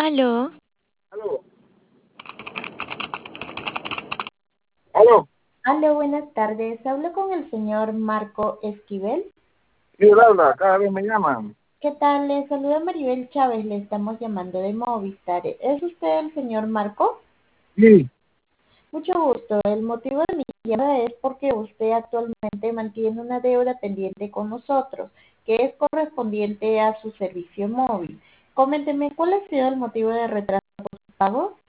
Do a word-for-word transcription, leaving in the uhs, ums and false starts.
Aló, Aló, aló, Aló, buenas tardes. Hablo con el señor Marco Esquivel. sí, él habla, cada vez me llaman. ¿Qué tal? Le saluda Maribel Chávez. Le estamos llamando de Movistar. ¿Es usted el señor Marco? Sí, Mucho gusto. El motivo de mi llamada es porque usted actualmente mantiene una deuda pendiente con nosotros, que es correspondiente a su servicio móvil. Coménteme, ¿cuál ha sido el motivo de retraso por su pago?